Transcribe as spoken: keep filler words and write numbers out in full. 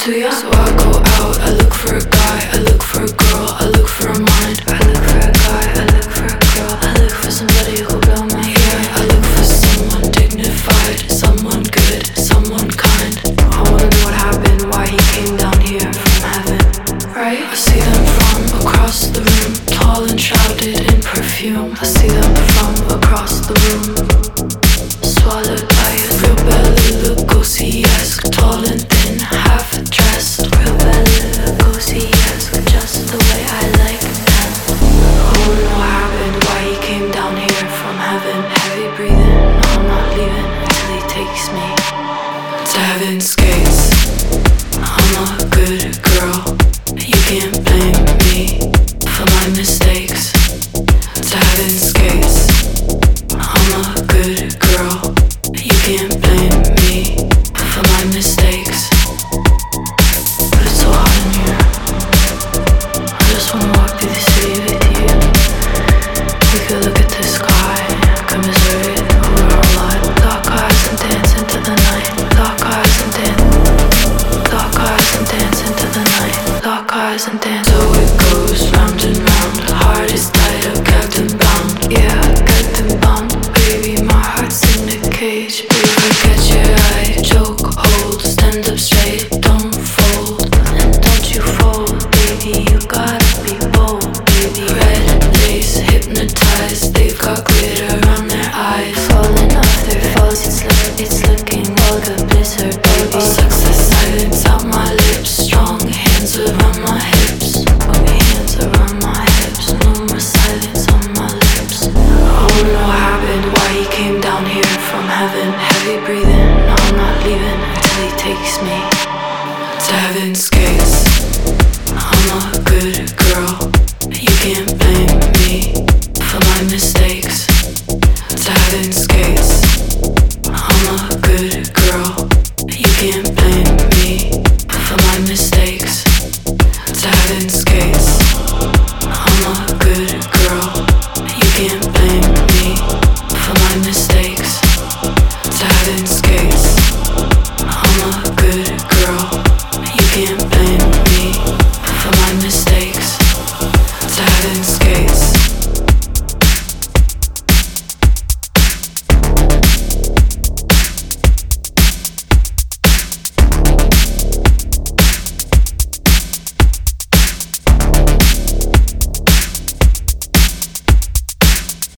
do ya? So I go out, I look for a guy, I look for a girl, I look for a mind. I look for a guy, I look for a girl, I look for somebody who'll blow my yeah. I look for someone dignified, someone good, someone kind. I wanna know what happened, why he came down here from heaven, right? I see them from across the room, tall and shrouded in perfume. I see them from across the room, swallowed by a real Bela Lugosi-esque, tall and thin, half dressed. Real Bela Lugosi-esque, just the way I like them. I wanna know what happened, why he came down here from heaven. Heavy breathing, no I'm not leaving until he takes me to heaven's gates. I'm a good girl, you can't blame me for my mistakes. To heaven's gates, I'm a good girl, you can't blame me for my mistakes. But it's so hot in here, I just wanna walk through the city with you. We could look at the sky, commiserate over our life. Dark eyes and dance into the night. Dark eyes and dance. Dark eyes and dance into the night. Dark eyes and dance. So it goes round and round. Heart is tight, I've kept them bound. Yeah, kept them bound. Baby, my heart's in a cage. Baby, catch your eye, choke, hold, stand up straight, don't fold. And don't you fold, baby, you gotta be bold, baby. Red lace, hypnotized, they've got glitter on their eyes. Falling off their falls, it's, look, it's looking all the blizzard, baby. Success silence out my lips, strong hands around my hips. Put me hands around my hips, no more silence on my lips. I wanna know what happened, why he came down here from heaven. Heavy breathing, no I'm not leaving until he takes me to heaven's gates. I'm a good girl, you can't blame me for my mistakes. To heaven's gates, I'm a good girl, you can't blame me.